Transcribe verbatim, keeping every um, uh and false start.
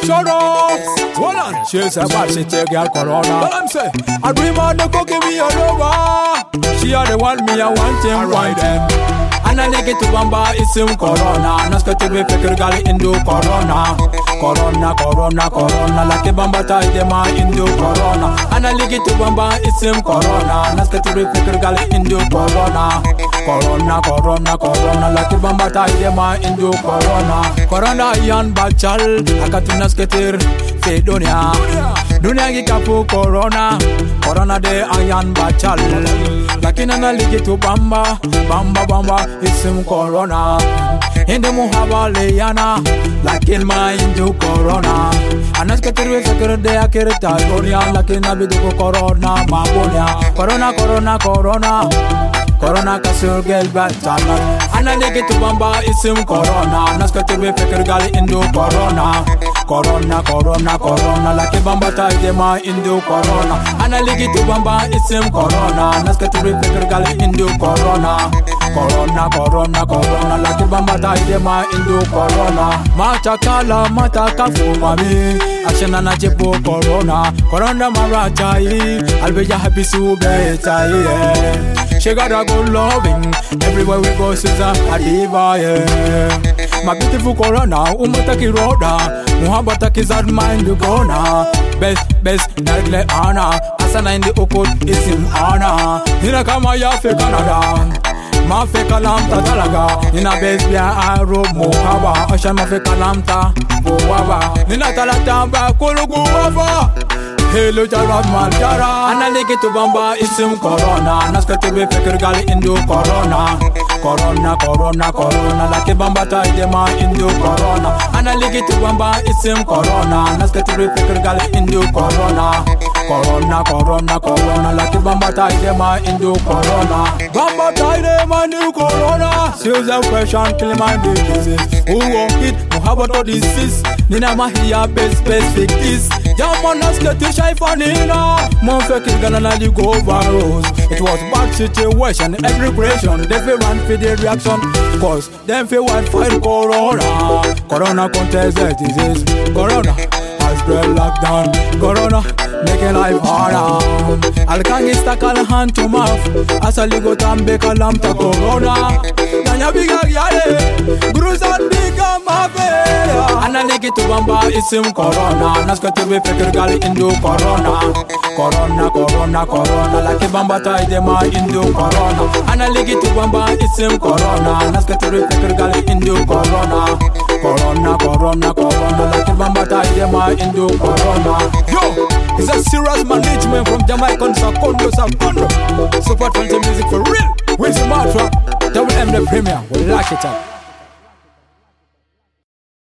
Shut up. Hold on. She's a bad city girl corona. What I'm saying? I dream on the cookie me all over. She are the one me I want him right them. And I like it to bamba it's him corona. Naska to be fake girl into corona. Corona, corona, corona. Like a bamba tie them into corona. And I like it to bamba it's him corona. Naska to be fake girl into corona. Corona, corona, corona. Like a bamba tie them into corona. Corona yan bachal. Akatu nasketir fe dunia. Dunia gikapu corona. Corona de ayan bachal. Lakini na ligi to bamba. Bamba bamba it's him corona. In the muhaba leyana. Lakin ma into corona. Anasketir we fakir de akirta. Dunia lakin na bidu corona. Mabonia. Corona, corona, corona. Corona kasur gel batana. Ana ligi to bamba it's him corona. Anasketir we fakir gal into corona. Corona, corona, corona. Like bamba tie them into corona. Ana ligi to bamba it's him corona. Anasketir we fakir gal into corona. Corona, corona, corona. Like bamba tie them into corona. Mata kala mata kafu mami. Ashana na jepo corona. Corona marachai. Albeja happy subeta. She got a good loving. Everywhere we go, she's a diva, yeah. My beautiful corona, umataki roda. Muhabbataki zad mind you gonna. Best, best, nagle ana. Asana in the okut is in ana. Hina kama ya fe Canada. Ma fe kalamta talaga. Nina best bia aro mohaba. Asha ma fe kalamta boaba. Nina talata ba kulugu wava. Hello Jarad Maljara. Ana ligi to bamba it's him corona. Naska to be fakir gal into corona. Corona, corona, corona. Like bamba tie them into corona. Ana ligi to bamba it's him corona. Naska to be fakir gal into corona. Corona, corona, corona. Like bamba tie them into corona. Bamba tie them into corona. She's a question kill my disease. Who won't it? Muhabbat disease. Nina mahia best best fake this. Jamon naska to shy for Nina. Mon fake gonna let you go virus. It was bad situation. Every creation they feel run for the reaction. Cause them feel what fight corona. Corona contest that disease. Corona has spread lockdown. Corona making life harder. Alkangi stuck all hand to mouth. Asali go tambe kalamta corona. Nanya biga yale. Gruzan biga mabe. Ana ligi to bamba it's him corona. Naska to be fakir gal into corona. Corona, corona, corona. Like bamba tie them into corona. Ana ligi to bamba it's him corona. Naska to be fakir gal into corona. Corona, corona, corona. Like bamba tie them into corona. Yo, it's a serious management from Jamaican Sakondo Sakondo. Support on the music for real. Where's the mantra? Double M the premier. We like it up.